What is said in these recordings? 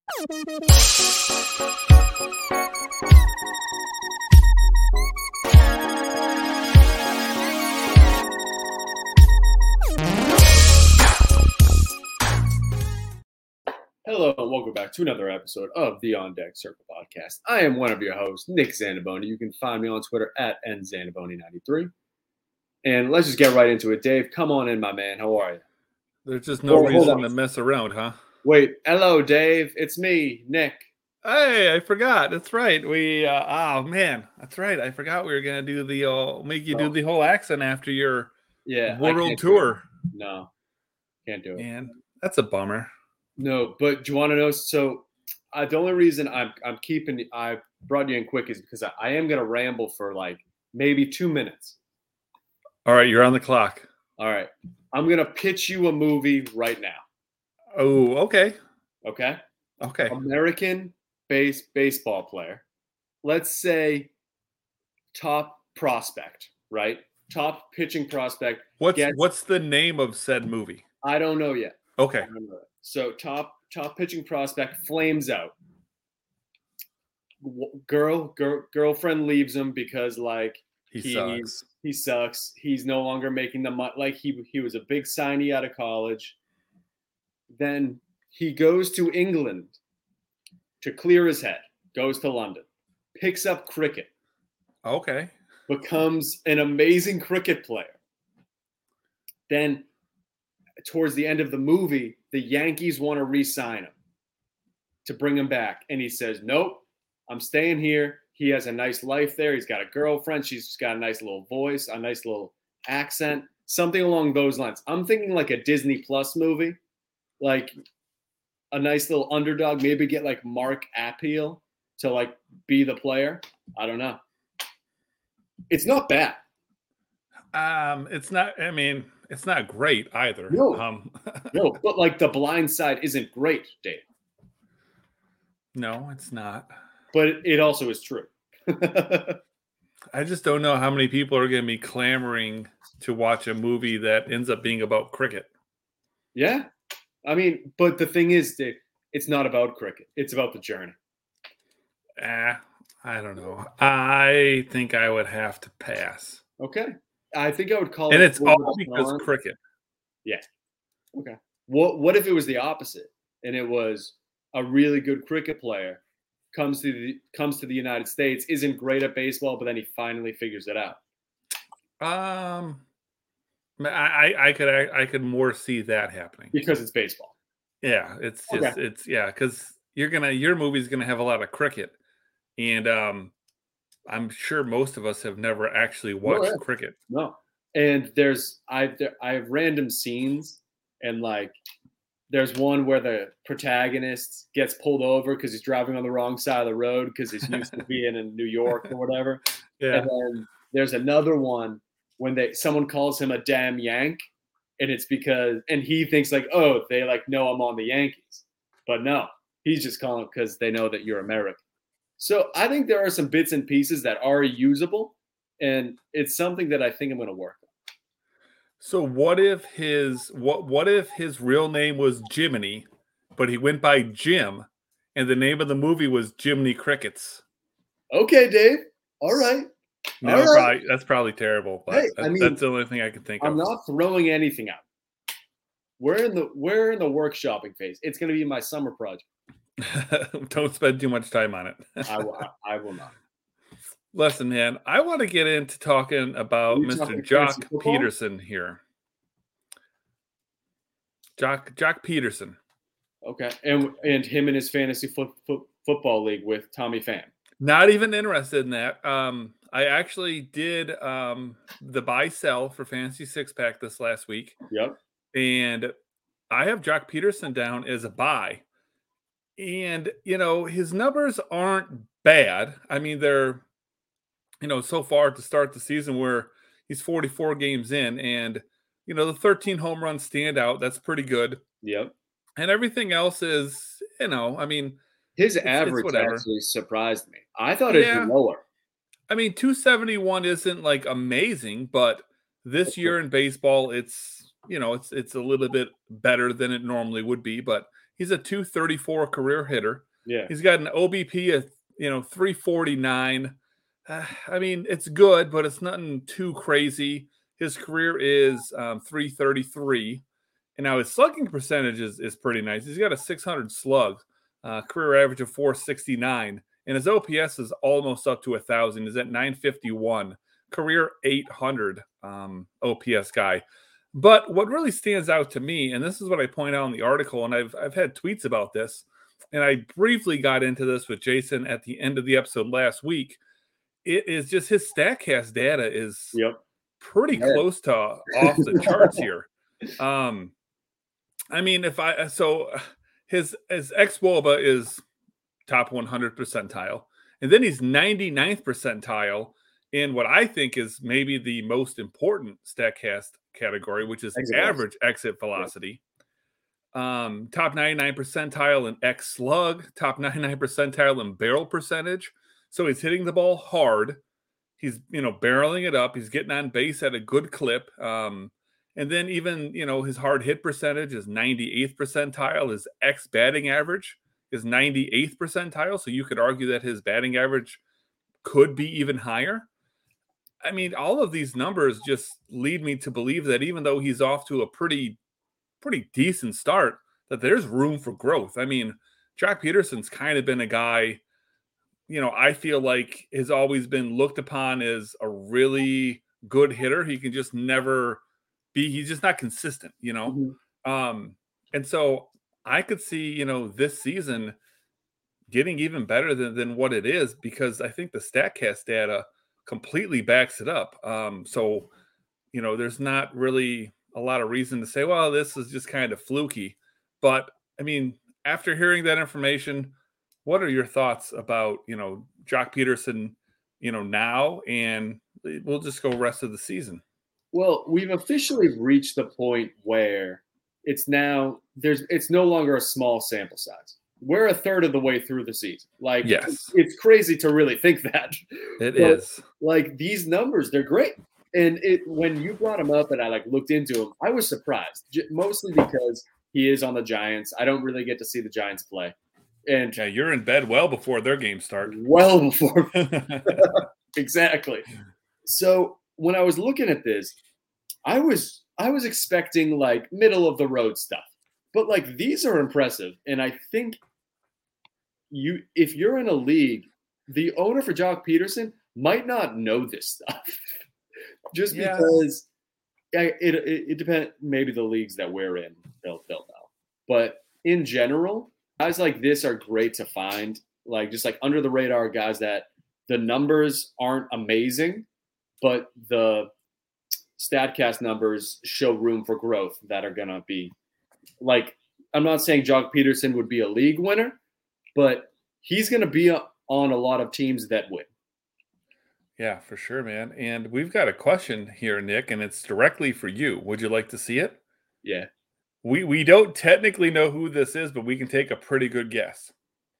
Hello and welcome back to another episode of the On Deck Circle podcast. I am one of your hosts, Nick Zandaboni. You can find me on Twitter at nzandaboni93. And let's just get right into it. Dave, come on in, my man. How are you? There's just no reason to mess around, huh? Wait, hello, Dave. It's me, Nick. Hey, I forgot. That's right. Oh man, that's right. I forgot we were gonna do the make you do the whole accent after your world tour. No, can't do it. Man, that's a bummer. No, but do you want to know? So, the only reason I brought you in quick is because I am gonna ramble for like maybe 2 minutes. All right, you're on the clock. All right, I'm gonna pitch you a movie right now. Oh, okay. Okay. Okay. Baseball player. Let's say top prospect, right? Top pitching prospect. What's the name of said movie? I don't know yet. Okay. So top pitching prospect flames out. Girlfriend leaves him because like he sucks. He sucks. He's no longer making the money. Like he was a big signee out of college. Then he goes to England to clear his head. Goes to London, picks up cricket. Okay. Becomes an amazing cricket player. Then towards the end of the movie, the Yankees want to re-sign him to bring him back. And he says, nope, I'm staying here. He has a nice life there. He's got a girlfriend. She's got a nice little voice, a nice little accent, something along those lines. I'm thinking like a Disney Plus movie, like a nice little underdog, maybe get like Mark Appeal to like be the player. I don't know. It's not bad. It's not, I mean, it's not great either. No, no, but like The Blind Side isn't great, Dave. No, it's not. But it also is true. I just don't know how many people are going to be clamoring to watch a movie that ends up being about cricket. Yeah. I mean, but the thing is, Dave, it's not about cricket. It's about the journey. I don't know. I think I would have to pass. Okay. I think I would call and it's all because cricket. Yeah. Okay. What if it was the opposite and it was a really good cricket player comes to the United States, isn't great at baseball, but then he finally figures it out? I could more see that happening because it's baseball. Yeah, it's just it's because your movie's gonna have a lot of cricket, and I'm sure most of us have never actually watched cricket. No, and I have random scenes, and like there's one where the protagonist gets pulled over because he's driving on the wrong side of the road because he's used to being in New York or whatever. Yeah. And then there's another one when someone calls him a damn Yank, and it's because he thinks like, oh, they like know I'm on the Yankees, but no, he's just calling because they know that you're American. So I think there are some bits and pieces that are usable, and it's something that I think I'm going to work on. So what if his real name was Jiminy, but he went by Jim, and the name of the movie was Jiminy Crickets? Okay, Dave. All right. No, that's probably terrible. But that's the only thing I can think of. I'm not throwing anything out. We're in the workshopping phase. It's going to be my summer project. Don't spend too much time on it. I will not. Listen, man, I want to get into talking about Mr. Jock Peterson here. Jock Peterson. Okay, and him in his fantasy football league with Tommy Pham. Not even interested in that. I actually did the buy-sell for Fantasy Six Pack this last week. Yep. And I have Jock Peterson down as a buy. And, his numbers aren't bad. I mean, they're, so far to start the season where he's 44 games in and, the 13 home run standout, that's pretty good. Yep. And everything else is, his average actually surprised me. I thought it'd be lower. I mean, 271 isn't like amazing, but this year in baseball, it's, it's a little bit better than it normally would be, but He's a 234 career hitter. Yeah. He's got an OBP of 349. I mean, it's good, but it's nothing too crazy. His career is 333. And now his slugging percentage is pretty nice. He's got a 600 slug, career average of 469. And his OPS is almost up to 1,000. He's at 951. Career 800 OPS guy. But what really stands out to me, and this is what I point out in the article, and I've had tweets about this, and I briefly got into this with Jason at the end of the episode last week. It is just his StatCast data is pretty close to off the charts here. I mean, his xwOBA is top 100 percentile, and then he's 99th percentile in what I think is maybe the most important StatCast category, which is average exit velocity. Top 99 percentile in X slug, top 99 percentile in barrel percentage. So he's hitting the ball hard. He's, barreling it up. He's getting on base at a good clip. And then even, his hard hit percentage is 98th percentile. His X batting average is 98th percentile. So you could argue that his batting average could be even higher. I mean, all of these numbers just lead me to believe that even though he's off to a pretty decent start, that there's room for growth. I mean, Joc Pederson's kind of been a guy, I feel like has always been looked upon as a really good hitter. He can just never be, he's just not consistent, Mm-hmm. And so I could see, this season getting even better than what it is, because I think the StatCast data completely backs it up. So, there's not really a lot of reason to say, well, this is just kind of fluky. But I mean, after hearing that information, what are your thoughts about, Joc Pederson, now, and we'll just go rest of the season? Well, we've officially reached the point where it's no longer a small sample size. We're a third of the way through the season. Like, yes, it's crazy to really think that. It is. Like, these numbers, they're great. And when you brought him up and I looked into him, I was surprised, mostly because he is on the Giants. I don't really get to see the Giants play. And yeah, you're in bed well before their games start. Well before. Exactly. So when I was looking at this, I was expecting middle of the road stuff. But these are impressive. And I think if you're in a league, the owner for Joc Pederson might not know this stuff. Just because it depends. Maybe the leagues that we're in, they'll know. But in general, guys like this are great to find. Just under the radar guys that the numbers aren't amazing, but the StatCast numbers show room for growth that are gonna be I'm not saying Joc Pederson would be a league winner, but he's gonna be on a lot of teams that win. Yeah, for sure, man. And we've got a question here, Nick, and it's directly for you. Would you like to see it? Yeah. We don't technically know who this is, but we can take a pretty good guess.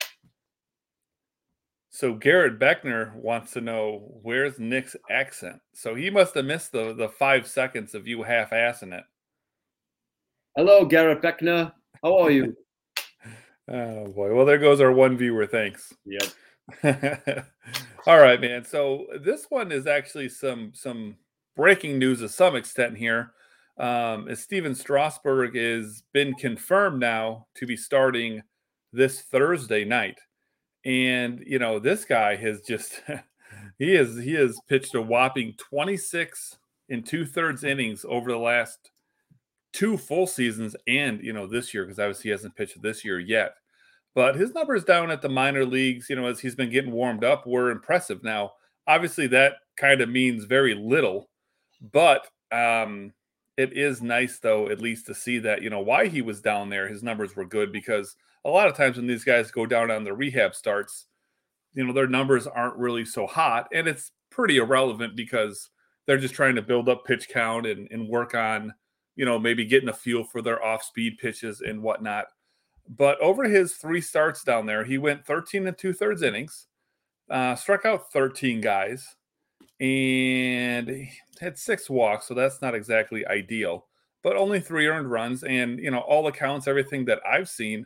So Garrett Beckner wants to know, where's Nick's accent? So he must have missed the 5 seconds of you half-assing it. Hello, Garrett Beckner. How are you? Oh, boy. Well, there goes our one viewer. Thanks. Yep. All right, man. So this one is actually some breaking news to some extent here. As Steven Strasburg has been confirmed now to be starting this Thursday night. And, this guy has just, he has pitched a whopping 26 2/3 innings over the last 2 full seasons and, this year, because obviously he hasn't pitched this year yet. But his numbers down at the minor leagues, as he's been getting warmed up, were impressive. Now, obviously that kind of means very little, but it is nice, though, at least to see that, why he was down there, his numbers were good, because a lot of times when these guys go down on the rehab starts, their numbers aren't really so hot, and it's pretty irrelevant because they're just trying to build up pitch count and work on, maybe getting a feel for their off-speed pitches and whatnot. But over his 3 starts down there, he went 13 2/3 innings, struck out 13 guys, and he had 6 walks, so that's not exactly ideal, but only 3 earned runs. And, all the counts, everything that I've seen,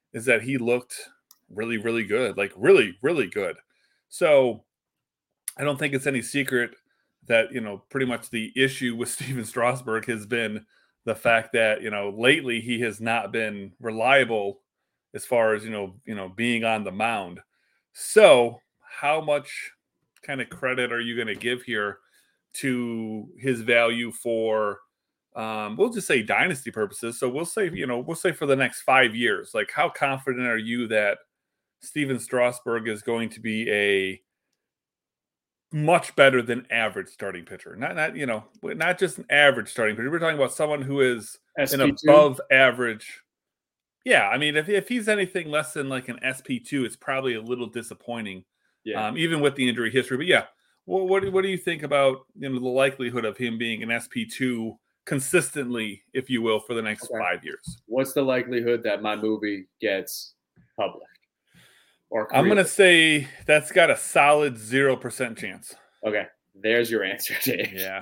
is that he looked really, really good, like really, really good. So I don't think it's any secret that, pretty much the issue with Steven Strasburg has been the fact that, lately he has not been reliable as far as, being on the mound. So how much kind of credit are you going to give here to his value for, we'll just say dynasty purposes. So we'll say for the next 5 years, like how confident are you that Steven Strasburg is going to be a much better than average starting pitcher? Not just an average starting pitcher. We're talking about someone who is an SP2? above average. Yeah, I mean, if he's anything less than like an SP2, it's probably a little disappointing. Yeah. Even with the injury history. But yeah, what do you think about the likelihood of him being an SP2 consistently, if you will, for the next 5 years? What's the likelihood that my movie gets published? I'm going to say that's got a solid 0% chance. Okay, there's your answer, Dave. Yeah.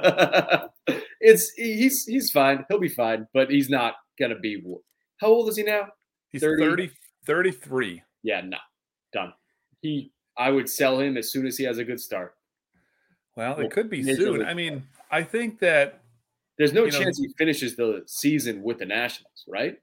He's fine. He'll be fine, but he's not going to be. How old is he now? He's 33. Yeah, no. Done. I would sell him as soon as he has a good start. Well, it could be soon. I mean, I think that there's no chance he finishes the season with the Nationals, right?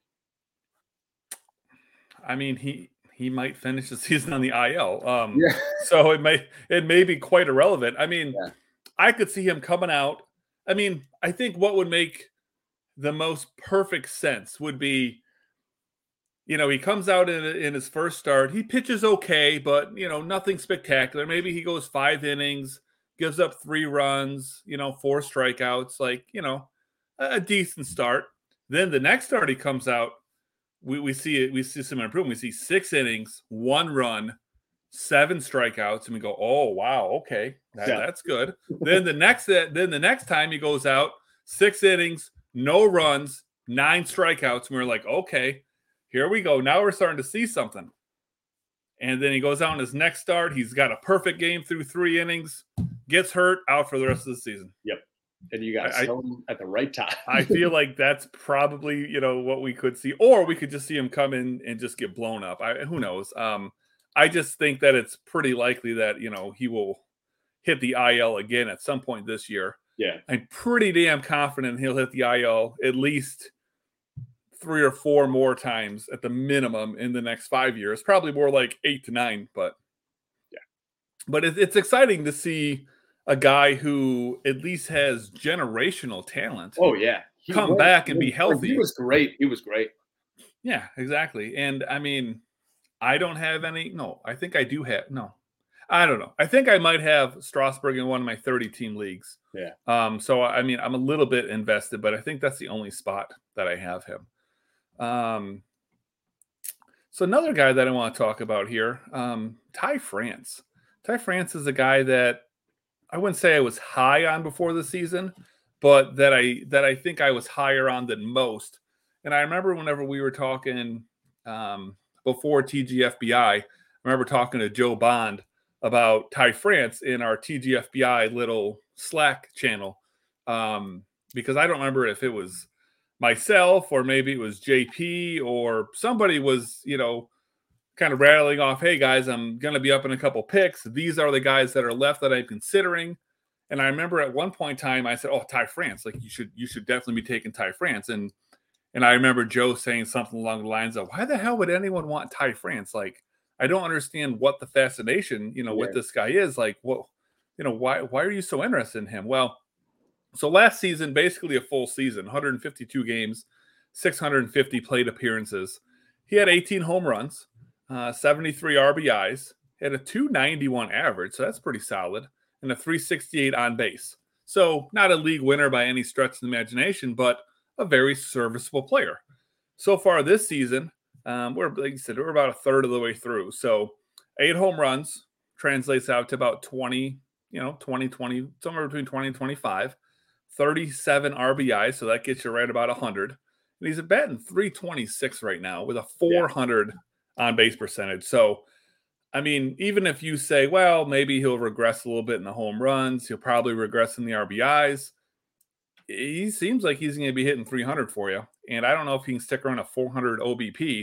I mean, he might finish the season on the IL. So it may be quite irrelevant. I mean, I could see him coming out. I mean, I think what would make the most perfect sense would be, he comes out in his first start. He pitches okay, but, nothing spectacular. Maybe he goes 5 innings, gives up 3 runs, 4 strikeouts, like, a decent start. Then the next start he comes out, we see some improvement. We see 6 innings, 1 run, 7 strikeouts, and we go, oh wow, okay, that's good. Then the next time he goes out, 6 innings, no runs, 9 strikeouts, and we're like, okay, here we go. Now we're starting to see something. And then he goes out in his next start. He's got a perfect game through 3 innings, gets hurt, out for the rest of the season. Yep. And you got to sell him at the right time. I feel like that's probably, what we could see. Or we could just see him come in and just get blown up. Who knows? I just think that it's pretty likely that, he will hit the IL again at some point this year. Yeah. I'm pretty damn confident he'll hit the IL at least 3 or 4 more times at the minimum in the next 5 years. Probably more like 8 to 9, but yeah. But it's exciting to see a guy who at least has generational talent. Oh yeah, come back and be healthy. He was great. Yeah, exactly. And I mean, I don't have any. No, I think I do have. No, I don't know. I think I might have Strasburg in one of my 30-team leagues. Yeah. So I mean, I'm a little bit invested, but I think that's the only spot that I have him. So another guy that I want to talk about here, Ty France. Ty France is a guy that I wouldn't say I was high on before the season, but that I think I was higher on than most. And I remember whenever we were talking before TGFBI, I remember talking to Joe Bond about Ty France in our TGFBI little Slack channel, because I don't remember if it was myself or maybe it was JP or somebody was, kind of rattling off, hey guys, I'm going to be up in a couple picks. These are the guys that are left that I'm considering. And I remember at one point in time, I said, oh, Ty France, like you should definitely be taking Ty France. And I remember Joe saying something along the lines of, why the hell would anyone want Ty France? Like, I don't understand what the fascination, with this guy is. Like, what, why are you so interested in him? Well, so last season, basically a full season, 152 games, 650 plate appearances. He had 18 home runs, 73 RBIs, had a 291 average, so that's pretty solid, and a 368 on base. So not a league winner by any stretch of the imagination, but a very serviceable player. So far this season, like you said, we're about a third of the way through. So 8 home runs translates out to about 20, 20, somewhere between 20 and 25, 37 RBIs, so that gets you right about 100. And he's batting .326 right now with a 400 on base percentage. So, I mean, even if you say, well, maybe he'll regress a little bit in the home runs, he'll probably regress in the RBIs. He seems like he's going to be hitting 300 for you. And I don't know if he can stick around a 400 OBP,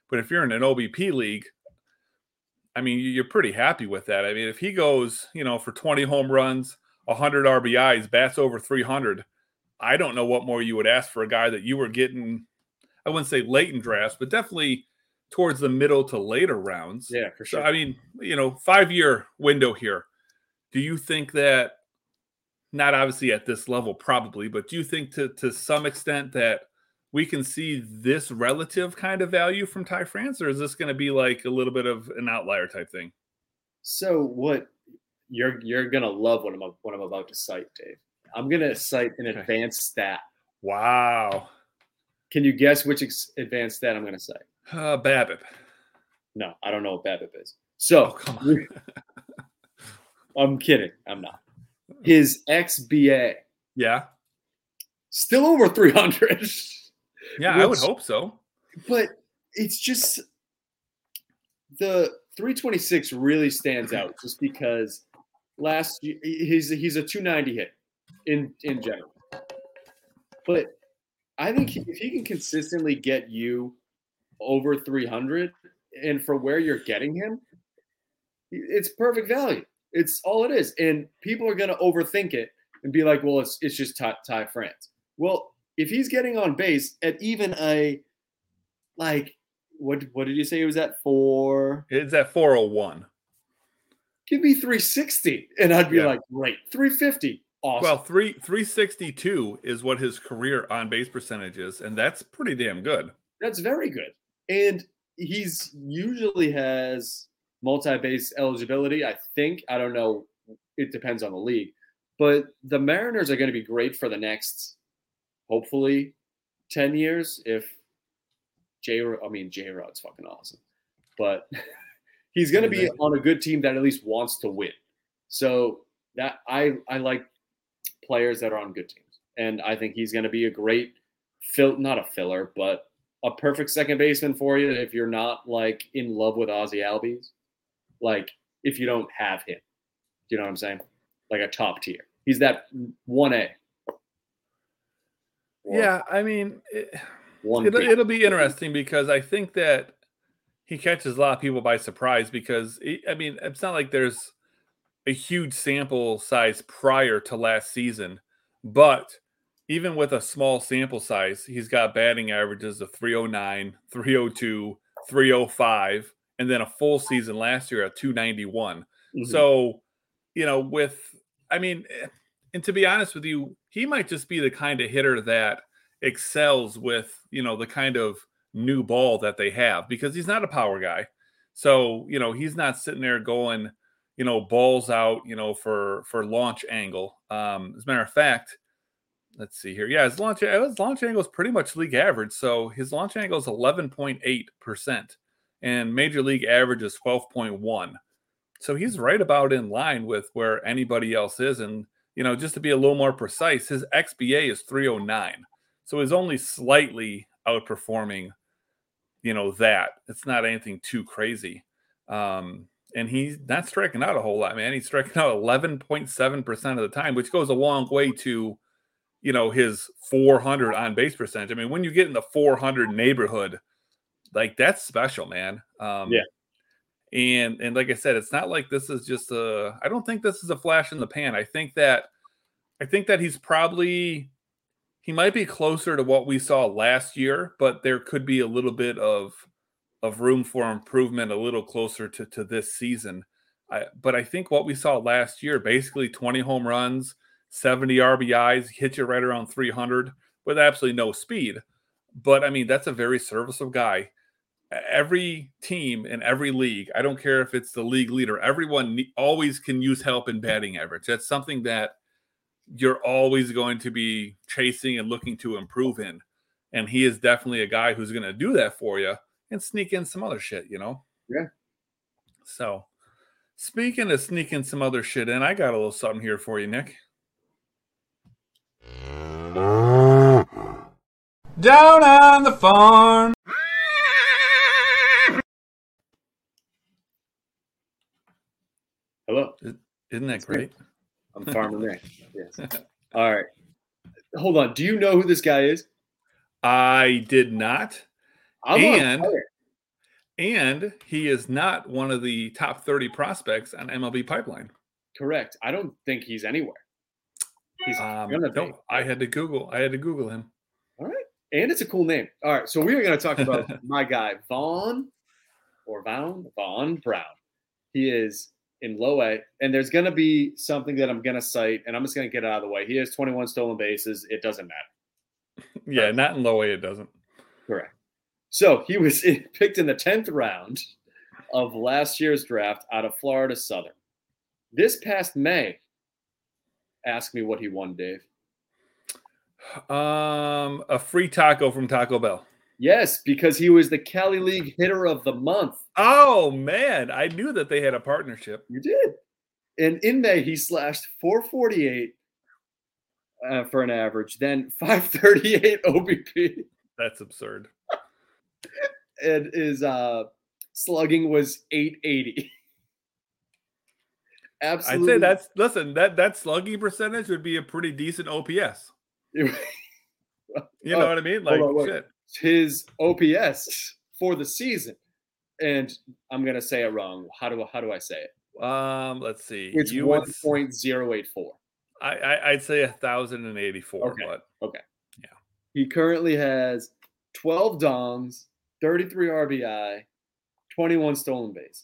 But if you're in an OBP league, I mean, you're pretty happy with that. I mean, if he goes, for 20 home runs, 100 RBIs, bats over 300, I don't know what more you would ask for a guy that you were getting, I wouldn't say late in drafts, but definitely towards the middle to later rounds. Yeah, for sure. So, I mean, 5-year window here. Do you think that, not obviously at this level probably, but do you think to some extent that we can see this relative kind of value from Ty France, or is this going to be like a little bit of an outlier type thing? So what you're gonna love what I'm about to cite, Dave. I'm gonna cite an advanced stat. Wow. Can you guess which advanced stat I'm gonna cite? BABIP. No, I don't know what BABIP is. So come on. I'm kidding. I'm not. His XBA. Yeah. Still over 300. Yeah, I would hope so. But it's just the 326 really stands out just because last year he's a 290 hit in general. But I think if he can consistently get you over 300 and for where you're getting him, it's perfect value. It's all it is. And people are going to overthink it and be like, well, it's just Ty France. Well, if he's getting on base at even a, like, what did you say it was at 4? It's at 401. Give me 360. And I'd be like, great. 350. Awesome. Well, 362 is what his career on base percentage is. And that's pretty damn good. That's very good. And he's usually has multi-base eligibility, I think. I don't know. It depends on the league. But the Mariners are going to be great for the next, hopefully, 10 years. If J-Rod's fucking awesome. But he's going to be on a good team that at least wants to win. So that I like players that are on good teams. And I think he's going to be a great not a filler, but a perfect second baseman for you if you're not like in love with Ozzie Albies. Like if you don't have him. Do you know what I'm saying? Like a top tier. He's that 1A. Yeah, I mean, it'll be interesting because I think that he catches a lot of people by surprise because, it's not like there's a huge sample size prior to last season, but even with a small sample size, he's got batting averages of 309, 302, 305, and then a full season last year at 291. Mm-hmm. So, and to be honest with you, he might just be the kind of hitter that excels with, the kind of new ball that they have because he's not a power guy. So, he's not sitting there going, balls out, for launch angle. As a matter of fact, let's see here. Yeah, his launch angle is pretty much league average. So his launch angle is 11.8% and major league average is 12.1. So he's right about in line with where anybody else is. And, just to be a little more precise, his XBA is 309. So he's only slightly outperforming, that. It's not anything too crazy. And he's not striking out a whole lot, man. He's striking out 11.7% of the time, which goes a long way to, his 400 on base percentage. I mean, when you get in the 400 neighborhood, like that's special, man. Yeah. And like I said, it's not like this is just I don't think this is a flash in the pan. I think that he might be closer to what we saw last year, but there could be a little bit of room for improvement, a little closer to this season. But I think what we saw last year, basically 20 home runs, 70 RBIs, hit you right around 300 with absolutely no speed. But that's a very serviceable guy. Every team in every league, I don't care if it's the league leader, everyone always can use help in batting average. That's something that you're always going to be chasing and looking to improve in. And he is definitely a guy who's going to do that for you and sneak in some other shit, Yeah. So speaking of sneaking some other shit in, I got a little something here for you, Nick. Down on the farm. Hello. Isn't that great? I'm Farmer Nick. Yes. All right. Hold on. Do you know who this guy is? I did not. And he is not one of the top 30 prospects on MLB Pipeline. Correct. I don't think he's anywhere. He's gonna be. No, I had to Google him. All right. And it's a cool name. All right. So we're going to talk about my guy, Vaughn Brown. He is in low A, and there's going to be something that I'm going to cite, and I'm just going to get it out of the way. He has 21 stolen bases. It doesn't matter. Yeah, not in low A, it doesn't. Correct. So he was picked in the 10th round of last year's draft out of Florida Southern. This past May, ask me what he won, Dave. A free taco from Taco Bell. Yes, because he was the Cali League Hitter of the Month. Oh, man. I knew that they had a partnership. You did. And in May, he slashed 448 for an average, then 538 OBP. That's absurd. And his slugging was 880. Absolutely. I'd say that slugging percentage would be a pretty decent OPS. You know what I mean? Like, shit. His OPS for the season, and I'm gonna say it wrong. How do I say it? Let's see. It's 1.084. I'd say 1,084. Okay. But okay. Yeah. He currently has 12 dongs, 33 RBI, 21 stolen bases.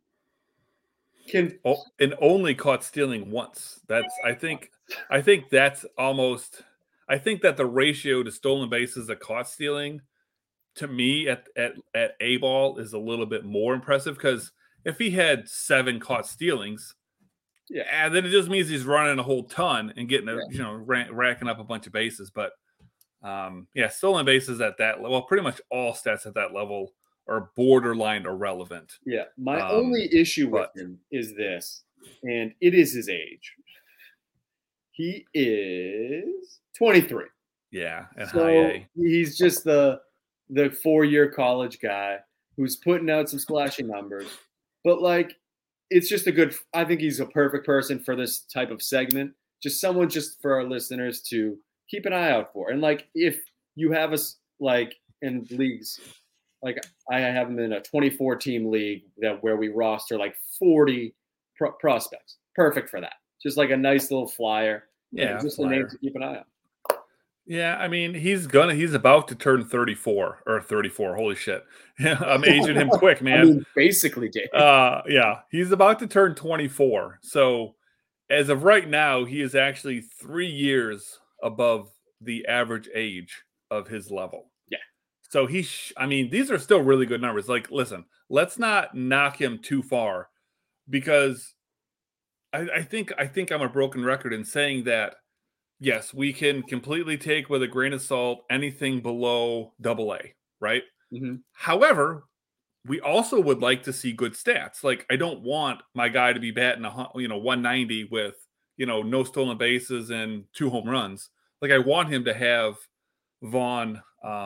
And only caught stealing once. I think that's almost. I think that the ratio to stolen bases to caught stealing, to me, at A ball is a little bit more impressive, because if he had 7 caught stealings, then it just means he's running a whole ton and getting racking up a bunch of bases. But stolen bases at that level, pretty much all stats at that level are borderline irrelevant. Yeah, my only issue with him is this, and it is his age. He is 23. Yeah, and so high A. He's just the 4-year college guy who's putting out some splashy numbers. But like, it's just I think he's a perfect person for this type of segment. Just someone just for our listeners to keep an eye out for. And like, if you have us like in leagues, like I have him in a 24-team league where we roster like 40 prospects. Perfect for that. Just like a nice little flyer. Yeah, just a name to keep an eye on. Yeah, I mean, he's about to turn 34 or 34. Holy shit. I'm aging him quick, man. I mean, basically, Dave. Yeah, he's about to turn 24. So as of right now, he is actually 3 years above the average age of his level. Yeah. So these are still really good numbers. Like, listen, let's not knock him too far, because I think I'm a broken record in saying that, yes, we can completely take with a grain of salt anything below AA, right? Mm-hmm. However, we also would like to see good stats. Like, I don't want my guy to be batting 190 with no stolen bases and 2 home runs. Like, I want him to have Vaughn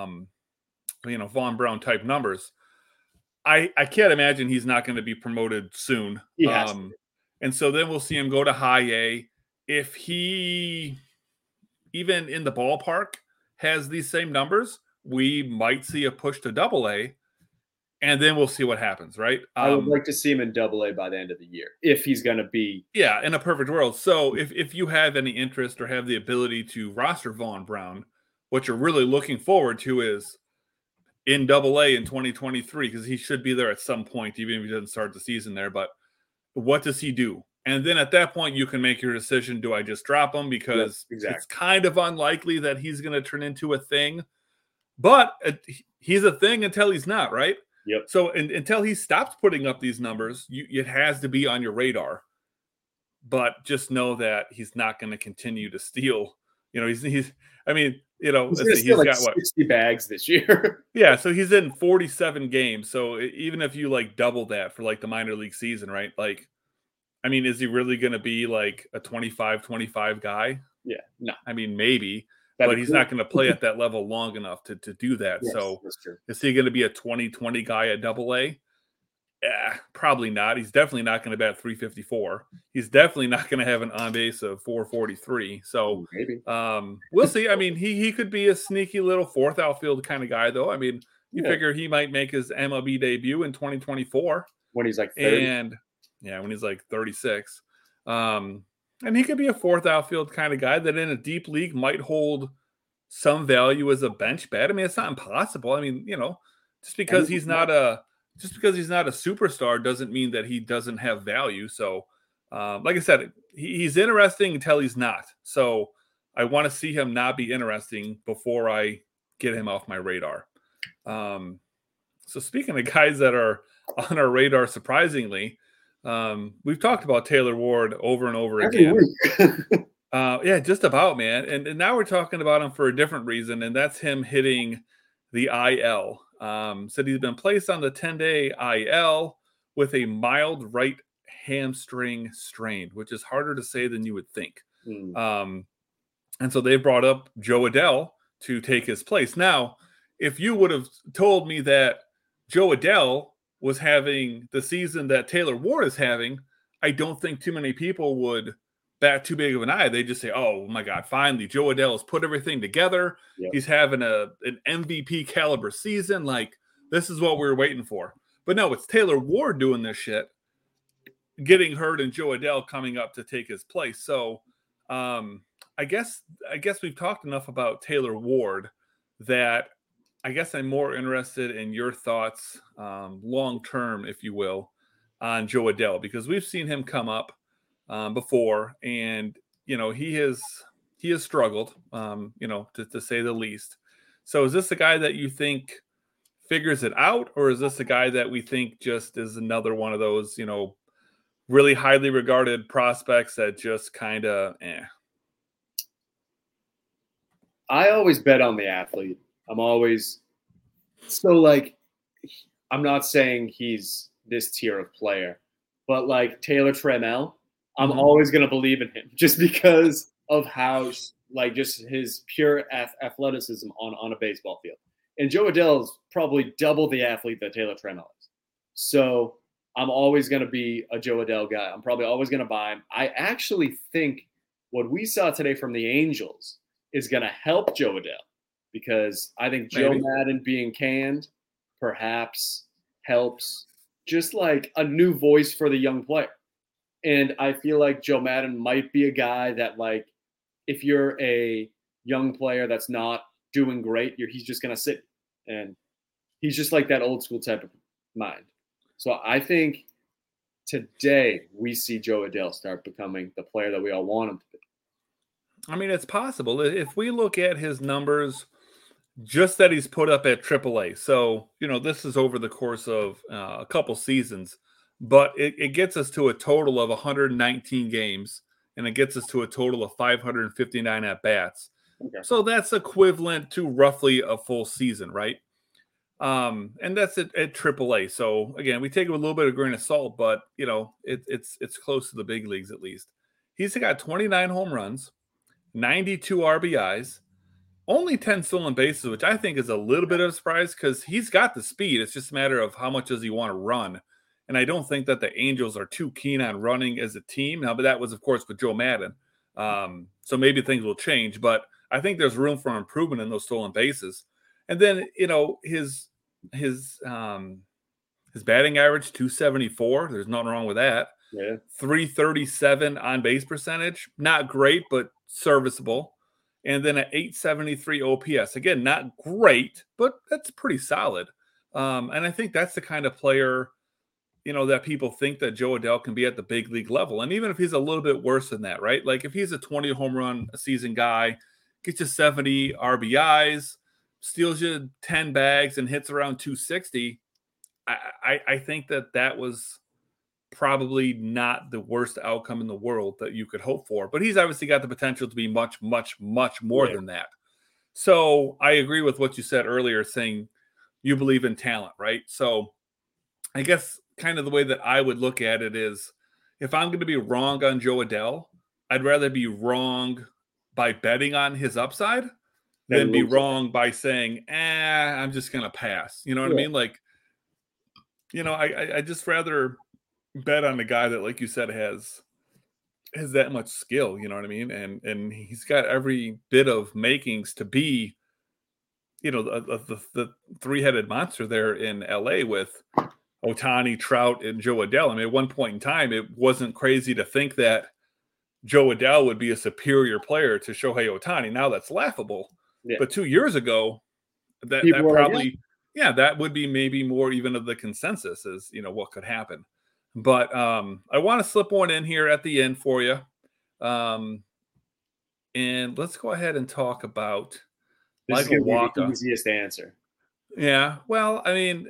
Brown type numbers. I can't imagine he's not going to be promoted soon. Yes. And so then we'll see him go to high A. If he, even in the ballpark, has these same numbers, we might see a push to AA, and then we'll see what happens, right? I would like to see him in AA by the end of the year, if he's going to be. Yeah, in a perfect world. So if you have any interest or have the ability to roster Vaughn Brown, what you're really looking forward to is in AA in 2023, because he should be there at some point, even if he doesn't start the season there. But what does he do? And then at that point, you can make your decision. Do I just drop him? Because it's kind of unlikely that he's going to turn into a thing. But he's a thing until he's not, right? Yep. So until he stops putting up these numbers, it has to be on your radar. But just know that he's not going to continue to steal. He's got 60 bags this year. Yeah, so he's in 47 games. So even if you like double that for like the minor league season, right? Like, I mean, is he really going to be like a 25 guy? Yeah, no. I mean, maybe, but he's not going to play at that level long enough to do that. Yes, so is he going to be a 20 guy at AA? Probably not. He's definitely not going to bat 354. He's definitely not going to have an on base of 443. So maybe. We'll see. I mean, he could be a sneaky little 4th outfield kind of guy, though. I mean, You Yeah. figure he might make his MLB debut in 2024. When he's like 30. And yeah, when he's like 36. And he could be a fourth outfield kind of guy that in a deep league might hold some value as a bench bat. I mean, it's not impossible. I mean, just because he's not a superstar doesn't mean that he doesn't have value. So, like I said, he's interesting until he's not. So I want to see him not be interesting before I get him off my radar. So speaking of guys that are on our radar, surprisingly, we've talked about Taylor Ward over and over again. Yeah, just about, man. And now we're talking about him for a different reason, and that's him hitting the IL. Said he's been placed on the 10-day IL with a mild right hamstring strain, which is harder to say than you would think. And so they brought up Jo Adell to take his place. Now, if you would have told me that Jo Adell was having the season that Taylor Ward is having, I don't think too many people would bat too big of an eye. They just say, oh my God, finally, Jo Adell has put everything together. Yep. He's having an MVP caliber season. Like, this is what we were waiting for. But no, it's Taylor Ward doing this shit, getting hurt, and Jo Adell coming up to take his place. So I guess we've talked enough about Taylor Ward that I guess I'm more interested in your thoughts long-term, if you will, on Jo Adell, because we've seen him come up before, and, he has struggled, to say the least. So is this a guy that you think figures it out, or is this a guy that we think just is another one of those, really highly regarded prospects that just kind of, I always bet on the athlete. I'm not saying he's this tier of player, but like Taylor Trammell, I'm always going to believe in him just because of how, just his pure athleticism on a baseball field. And Jo Adell is probably double the athlete that Taylor Trammell is. So I'm always going to be a Jo Adell guy. I'm probably always going to buy him. I actually think what we saw today from the Angels is going to help Jo Adell, because I think Joe Maddon being canned perhaps helps just like a new voice for the young player. And I feel like Joe Maddon might be a guy that, like, if you're a young player that's not doing great, he's just going to sit. And he's just like that old school type of mind. So I think today we see Jo Adell start becoming the player that we all want him to be. I mean, it's possible. If we look at his numbers, just that he's put up at AAA. So, this is over the course of a couple seasons, but it gets us to a total of 119 games, and it gets us to a total of 559 at-bats. Okay. So that's equivalent to roughly a full season, right? And that's at AAA. So, again, we take it with a little bit of grain of salt, but, it's close to the big leagues at least. He's got 29 home runs, 92 RBIs, only 10 stolen bases, which I think is a little bit of a surprise because he's got the speed. It's just a matter of how much does he want to run. And I don't think that the Angels are too keen on running as a team. Now, but that was, of course, with Joe Maddon. So maybe things will change. But I think there's room for improvement in those stolen bases. And then, his batting average, 274. There's nothing wrong with that. Yeah. 337 on base percentage. Not great, but serviceable. And then an 873 OPS. Again, not great, but that's pretty solid. And I think that's the kind of player, that people think that Jo Adell can be at the big league level. And even if he's a little bit worse than that, right? Like if he's a 20 home run a season guy, gets you 70 RBIs, steals you 10 bags, and hits around 260, I think that was probably not the worst outcome in the world that you could hope for. But he's obviously got the potential to be much, much, much more than that. So I agree with what you said earlier, saying you believe in talent, right? So I guess kind of the way that I would look at it is, if I'm going to be wrong on Jo Adell, I'd rather be wrong by betting on his upside than be wrong by saying, I'm just going to pass. You know what I mean? Like, I just rather bet on the guy that, like you said, has that much skill, you know what I mean? And he's got every bit of makings to be the three-headed monster there in LA with Ohtani, Trout, and Joe Adell. I mean, at one point in time, it wasn't crazy to think that Joe Adell would be a superior player to Shohei Ohtani. Now that's laughable. Yeah. But 2 years ago, that probably, that would be maybe more even of the consensus as, what could happen. But I want to slip one in here at the end for you. And let's go ahead and talk about Michael Wacha. The easiest answer. Yeah. Well, I mean,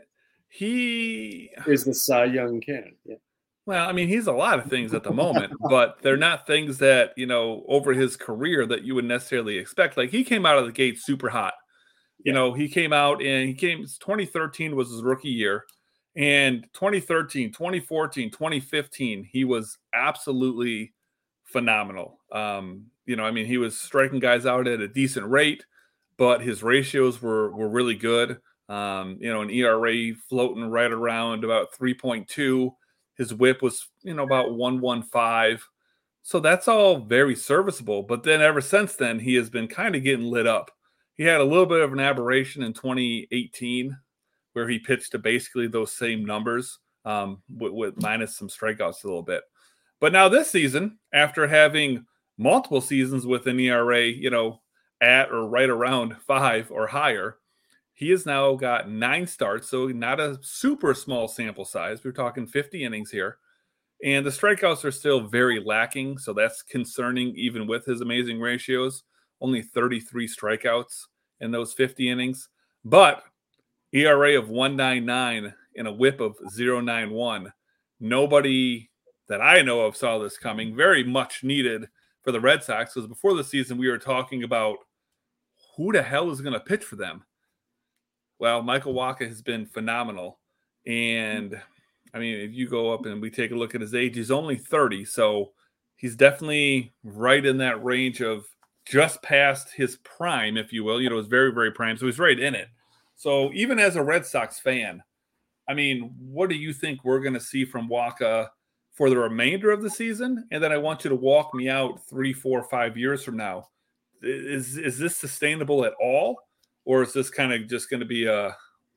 he is the Cy Young candidate. Yeah. Well, I mean, he's a lot of things at the moment, but they're not things that, over his career that you would necessarily expect. Like, he came out of the gate super hot. He came out and 2013 was his rookie year. And 2013, 2014, 2015, he was absolutely phenomenal. He was striking guys out at a decent rate, but his ratios were really good. An ERA floating right around about 3.2. His whip was, about 1.15. So that's all very serviceable. But then ever since then, he has been kind of getting lit up. He had a little bit of an aberration in 2018 where he pitched to basically those same numbers with minus some strikeouts a little bit. But now this season, after having multiple seasons with an ERA, at or right around 5 or higher, he has now got 9 starts, so not a super small sample size. We're talking 50 innings here. And the strikeouts are still very lacking, so that's concerning even with his amazing ratios. Only 33 strikeouts in those 50 innings. But ERA of 1.99 and a whip of 0.91. Nobody that I know of saw this coming. Very much needed for the Red Sox, because before the season we were talking about who the hell is going to pitch for them. Well, Michael Wacha has been phenomenal. And, I mean, if you go up and we take a look at his age, he's only 30. So he's definitely right in that range of just past his prime, if you will. His very, very prime. So he's right in it. So even as a Red Sox fan, I mean, what do you think we're going to see from Wacha for the remainder of the season? And then I want you to walk me out 3, 4, 5 years from now. Is this sustainable at all? Or is this kind of just going to be an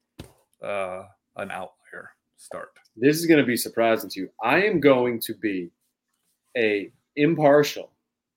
outlier start? This is going to be surprising to you. I am going to be impartial.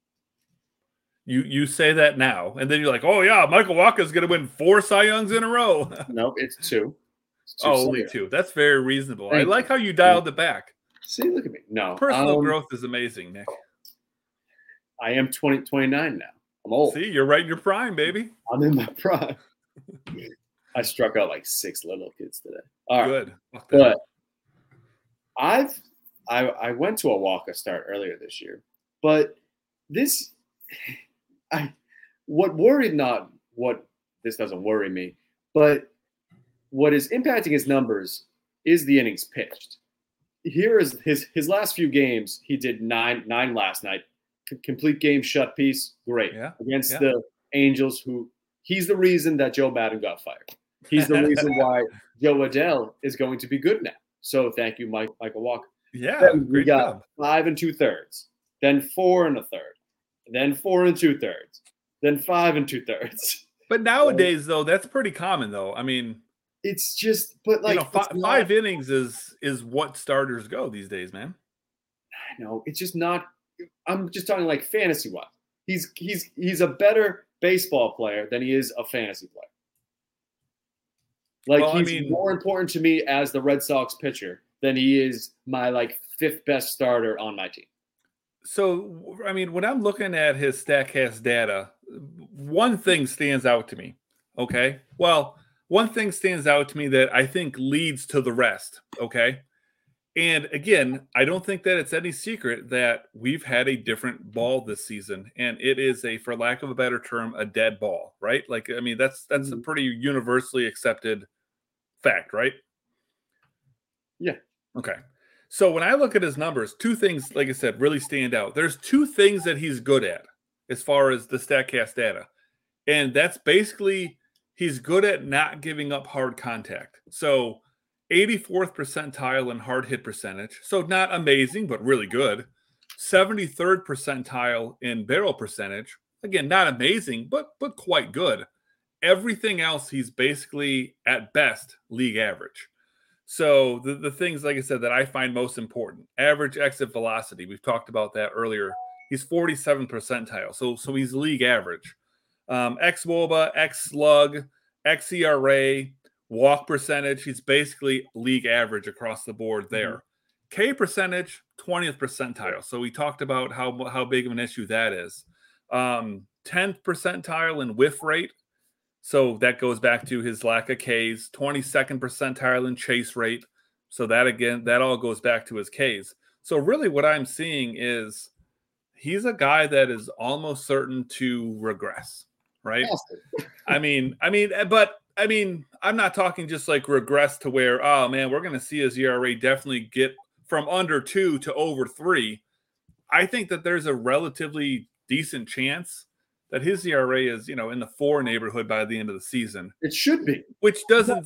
You say that now, and then you're like, oh, yeah, Michael Wacha is going to win 4 Cy Youngs in a row. No, it's 2. Only 2. That's very reasonable. I like how you dialed it back. See, look at me. No. Personal growth is amazing, Nick. I am 29 now. I'm old. See, you're right in your prime, baby. I'm in my prime. I struck out like 6 little kids today. All right. Good. But I went to a Wacha start earlier this year, but this this doesn't worry me, but what is impacting his numbers is the innings pitched. Here is his last few games. He did 9 last night. Complete game shut piece. Great. Against the Angels, who he's the reason that Joe Maddon got fired. He's the reason why Joe Adell is going to be good now. So thank you, Michael Wacha. Yeah. Then we got 5 2/3, then 4 1/3, then 4 2/3, then 5 2/3. But nowadays, though, that's pretty common, though. I mean, it's just, but like 5 innings is what starters go these days, man. I know it's just not. I'm just talking like fantasy wise. He's a better baseball player than he is a fantasy player. Like he's more important to me as the Red Sox pitcher than he is my 5th best starter on my team. So, I mean, when I'm looking at his StatCast data, one thing stands out to me. Okay. Well, one thing stands out to me that I think leads to the rest. Okay. And again, I don't think that it's any secret that we've had a different ball this season, and it is for lack of a better term, a dead ball, right? Like, I mean, that's a pretty universally accepted fact, right? Yeah. Okay. So when I look at his numbers, 2 things, like I said, really stand out. There's 2 things that he's good at as far as the StatCast data, and that's basically he's good at not giving up hard contact. So 84th percentile in hard hit percentage. So not amazing, but really good. 73rd percentile in barrel percentage. Again, not amazing, but quite good. everything else, he's basically at best league average. So the things, like I said, that I find most important: average exit velocity. We've talked about that earlier. He's 47th percentile, so he's league average. xWOBA, xSlug, xERA, walk percentage. He's basically league average across the board there. K percentage, 20th percentile. So we talked about how big of an issue that is. 10th percentile in whiff rate. So that goes back to his lack of Ks. 22nd percentile in chase rate. So that all goes back to his Ks. So really what I'm seeing is he's a guy that is almost certain to regress, right? Awesome. I'm not talking just like regress to where, oh man, we're going to see his ERA definitely get from under 2 to over 3. I think that there's a relatively decent chance that his ERA is, in the 4 neighborhood by the end of the season. It should be. Which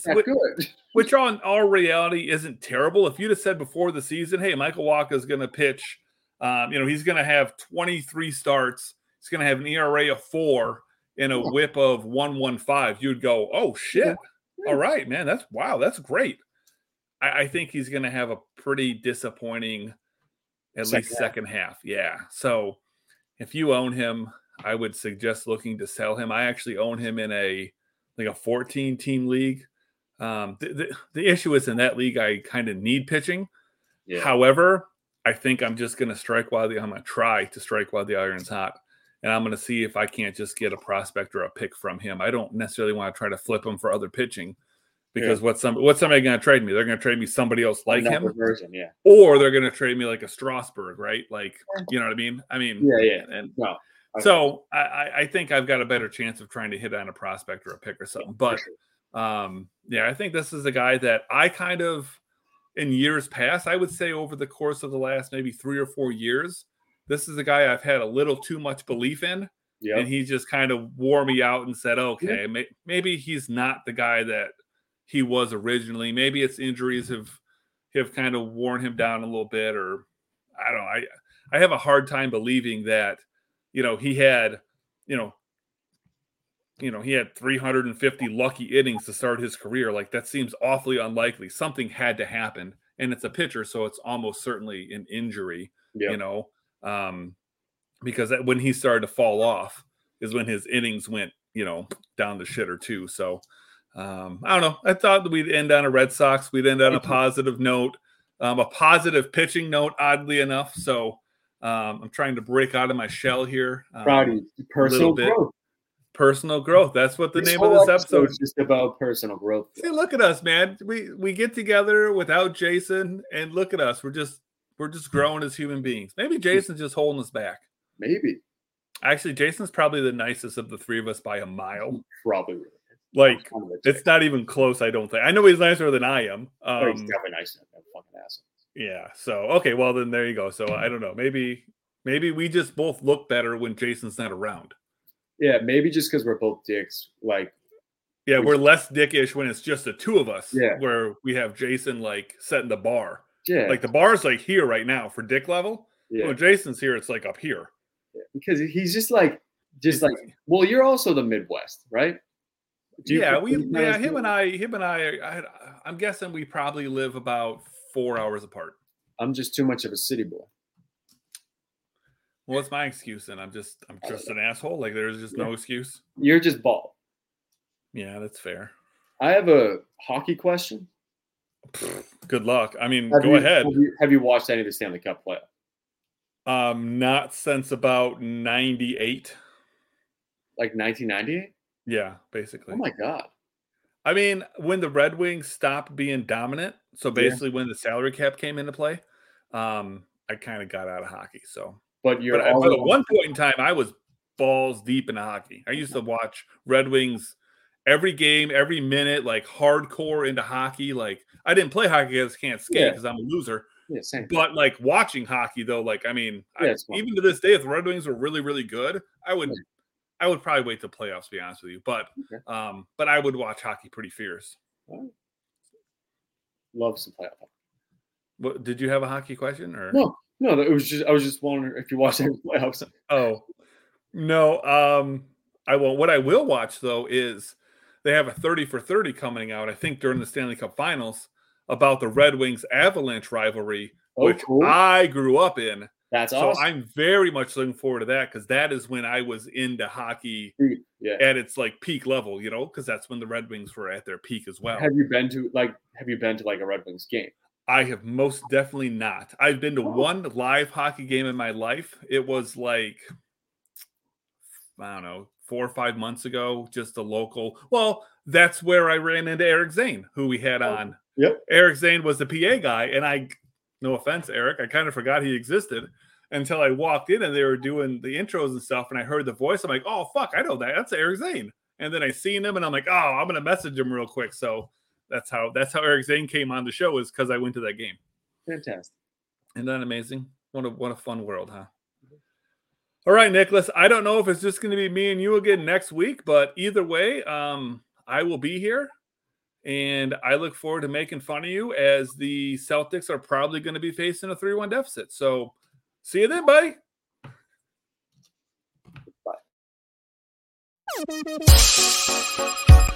on all reality isn't terrible. If you'd have said before the season, hey, Michael Wacha is going to pitch, he's going to have 23 starts. He's going to have an ERA of 4 and a whip of 1.15. You'd go, oh, shit. All right, man. That's great. I think he's going to have a pretty disappointing, at least second half. Yeah. So if you own him, I would suggest looking to sell him. I actually own him in a 14-team league. The issue is in that league, I kind of need pitching. Yeah. However, I think I'm just going to I'm going to try to strike while the iron's hot. And I'm going to see if I can't just get a prospect or a pick from him. I don't necessarily want to try to flip him for other pitching because what's somebody going to trade me? They're going to trade me somebody else like him. Or they're going to trade me like a Strasburg, right? Like, you know what I mean? And so I think I've got a better chance of trying to hit on a prospect or a pick or something. But I think this is a guy that I kind of, in years past, I would say over the course of the last maybe 3 or 4 years, this is a guy I've had a little too much belief in. Yep. And he just kind of wore me out and said, okay, maybe he's not the guy that he was originally. Maybe it's injuries have kind of worn him down a little bit, or I don't know. I have a hard time believing that, he had, he had 350 lucky innings to start his career. Like, that seems awfully unlikely. Something had to happen, and it's a pitcher, so it's almost certainly an injury, because when he started to fall off is when his innings went, down the shitter too. So I don't know. I thought that we'd end on a Red Sox. We'd end on a positive note, a positive pitching note, oddly enough. So I'm trying to break out of my shell here. Proud of you. Personal growth. Personal growth. That's what the name of this episode is. Just about personal growth. See, look at us, man. We get together without Jason, and look at us. We're just growing as human beings. Maybe Jason's just holding us back. Maybe. Actually, Jason's probably the nicest of the three of us by a mile. Probably. Like, it's not even close, I don't think. I know he's nicer than I am. He's definitely nicer than that fucking asshole. Yeah. So, okay, well, then there you go. So, I don't know. Maybe we just both look better when Jason's not around. Yeah, maybe just because we're both dicks. Like, yeah, we're less dickish when it's just the two of us. Yeah. Where we have Jason, like, setting the bar. Yeah. Like, the bar's, like, here right now for dick level. Yeah. When Jason's here, it's, like, up here. Yeah, because he's just like, well, you're also the Midwest, right? Him and I, I'm guessing we probably live about 4 hours apart. I'm just too much of a city boy. Well, what's my excuse then? I'm just an asshole. Like, there's just no excuse. You're just bald. Yeah, that's fair. I have a hockey question. Good luck. I mean, go ahead. Have you watched any of the Stanley Cup playoffs? Not since about 98. Like 1998? Yeah, basically. Oh my God. I mean, when the Red Wings stopped being dominant, so basically when the salary cap came into play, I kind of got out of hockey. So, but at one point in time, I was balls deep in hockey. I used to watch Red Wings every game, every minute, like hardcore into hockey. Like, I didn't play hockey because I can't skate because I'm a loser. Yeah, same. But like watching hockey though, like, I mean, even to this day, if the Red Wings were really, really good, I would probably wait the playoffs, to be honest with you. But but I would watch hockey pretty fierce. Love some playoff hockey. What, did you have a hockey question or no? It was just I was just wondering if you watched any playoffs. Oh no, I won't. What I will watch though is they have a 30 for 30 coming out, I think, during the Stanley Cup Finals about the Red Wings Avalanche rivalry, which cool. I grew up in. That's so awesome. I'm very much looking forward to that because that is when I was into hockey at its like peak level, you know, because that's when the Red Wings were at their peak as well. Have you been to like a Red Wings game? I have most definitely not. I've been to one live hockey game in my life. It was like, I don't know, 4 or 5 months ago, just a local. Well, that's where I ran into Eric Zane, who we had on. Yep. Eric Zane was the PA guy, and no offense, Eric, I kind of forgot he existed until I walked in and they were doing the intros and stuff, and I heard the voice. I'm like, oh, fuck, I know that. That's Eric Zane. And then I seen him, and I'm like, oh, I'm going to message him real quick. So that's how Eric Zane came on the show, is because I went to that game. Fantastic. Isn't that amazing? What a fun world, huh? All right, Nicholas, I don't know if it's just going to be me and you again next week, but either way, I will be here. And I look forward to making fun of you as the Celtics are probably going to be facing a 3-1 deficit. So see you then, buddy. Bye.